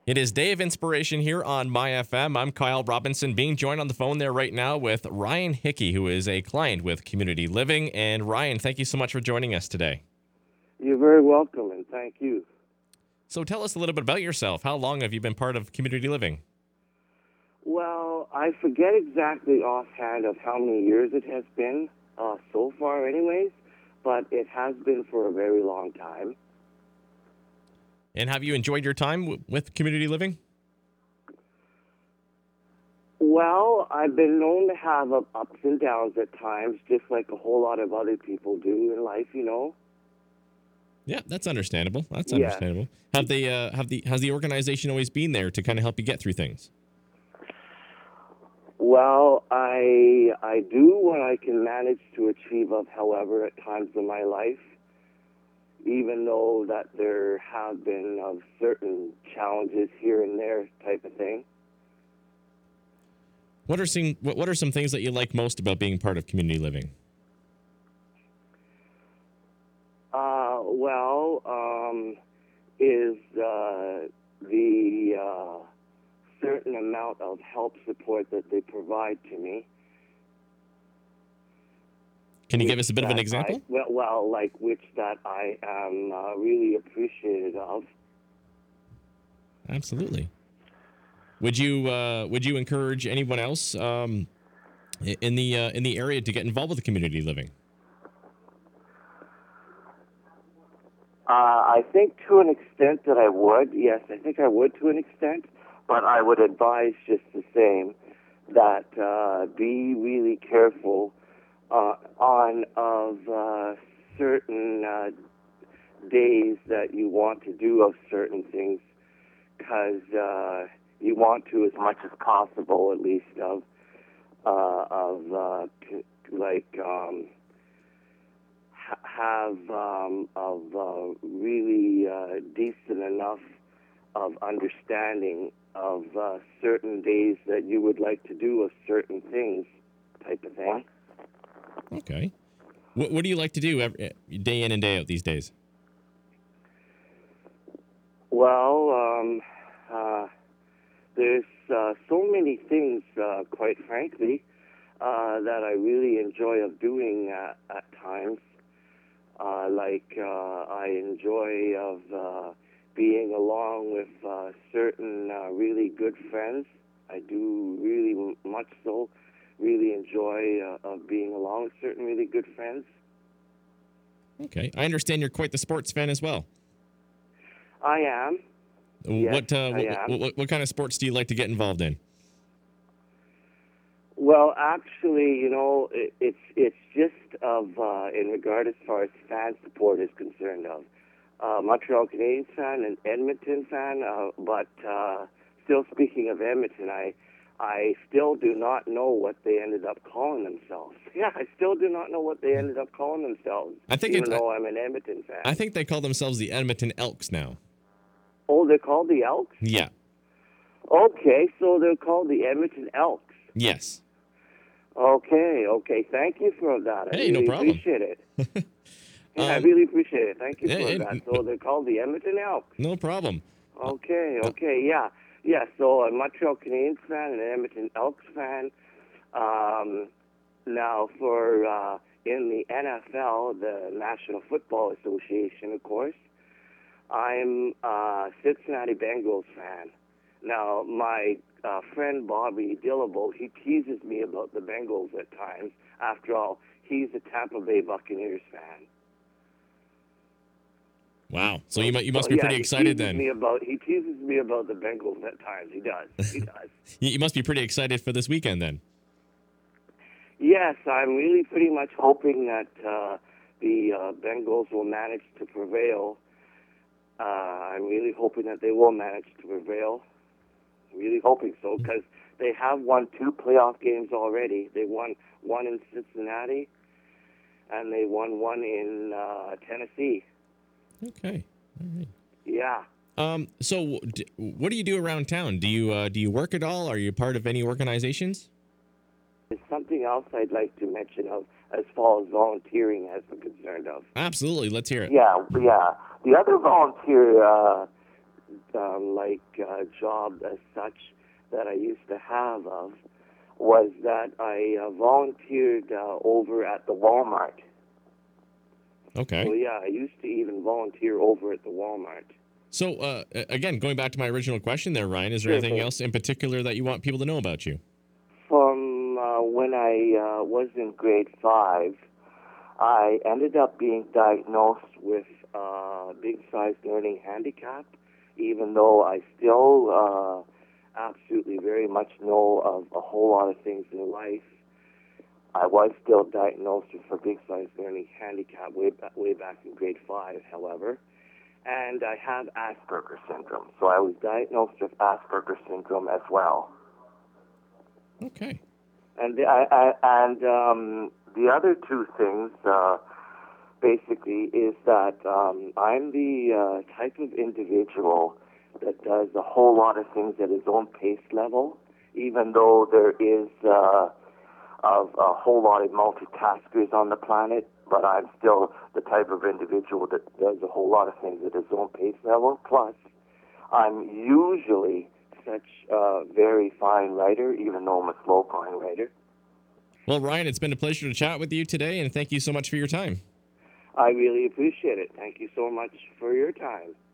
It is Day of Inspiration here on My FM. I'm Kyle Robinson, being joined on the phone there right now with Ryan Hickey, who is a client with Community Living. And Ryan, thank you so much for joining us today. You're very welcome, and thank you. So tell us a little bit about yourself. How long have you been part of Community Living? Well, I forget exactly offhand of how many years it has been so far anyways, but it has been for a very long time. And have you enjoyed your time with Community Living? Well, I've been known to have ups and downs at times, just like a whole lot of other people do in life, you know. Yeah, that's understandable. That's Yes. understandable. Has the organization always been there to kind of help you get through things? Well, I do what I can manage to achieve of, however, at times in my life, even though that there have been certain challenges here and there type of thing. What are some things that you like most about being part of Community Living? Is the certain amount of help support that they provide to me. Can you give us a bit of an example? Which that I am really appreciative of. Absolutely. Would you encourage anyone else in the area to get involved with the Community Living? I think to an extent that I would. Yes, I think I would to an extent, but I would advise just the same that be really careful on certain days that you want to do of certain things, because you want to, as much as possible, at least have really decent enough of understanding of certain days that you would like to do of certain things, type of thing. Okay. What do you like to do day in and day out these days? Well, there's so many things, quite frankly, that I really enjoy of doing at times. I enjoy of being along with certain really good friends. I do really much so really enjoy of being along with certain really good friends. Okay. I understand you're quite the sports fan as well. I am. Yes, I am. What kind of sports do you like to get involved in? Well, actually, you know, it's just of in regard as far as fan support is concerned of Montreal Canadiens fan and Edmonton fan. But still speaking of Edmonton, I still do not know what they ended up calling themselves. Yeah, I still do not know what they ended up calling themselves. Even though I'm an Edmonton fan. I think they call themselves the Edmonton Elks now. Oh, they're called the Elks? Yeah. Okay, so they're called the Edmonton Elks. Yes. Okay. Thank you for that. I really appreciate it. I really appreciate it. Thank you for that. So they're called the Edmonton Elks. No problem. Okay, yeah. Yeah, so a Montreal Canadiens fan and an Edmonton Elks fan. Now, for in the NFL, the National Football Association, of course, I'm a Cincinnati Bengals fan. Now, my friend Bobby Dillabo, he teases me about the Bengals at times. After all, he's a Tampa Bay Buccaneers fan. Wow. So you must be pretty excited then. He teases me about the Bengals at times. He does. You must be pretty excited for this weekend then. Yes, I'm really pretty much hoping that the Bengals will manage to prevail. I'm really hoping that they will manage to prevail. Really hoping so, because they have won 2 playoff games already. They won one in Cincinnati, and they won one in Tennessee. Okay. All right. Yeah. So what do you do around town? Do you work at all? Are you part of any organizations? There's something else I'd like to mention of as far as volunteering has been concerned of. Absolutely. Let's hear it. Yeah. The other volunteer job as such that I used to have was that I volunteered over at the Walmart. Okay. So yeah, I used to even volunteer over at the Walmart. So, again, going back to my original question there, Ryan, is there Sure anything thing. else in particular that you want people to know about you? From when I was in grade 5, I ended up being diagnosed with big size learning handicap, even though I still absolutely very much know of a whole lot of things in life. I was still diagnosed with a big size learning handicap way back in grade 5, however. And I have Asperger's syndrome, so I was diagnosed with Asperger's syndrome as well. Okay. And the other two things, basically, is that I'm the type of individual that does a whole lot of things at his own pace level, even though there is a whole lot of multitaskers on the planet, but I'm still the type of individual that does a whole lot of things at his own pace level. Plus, I'm usually such a very fine writer, even though I'm a slow fine writer. Well, Ryan, it's been a pleasure to chat with you today, and thank you so much for your time. I really appreciate it. Thank you so much for your time.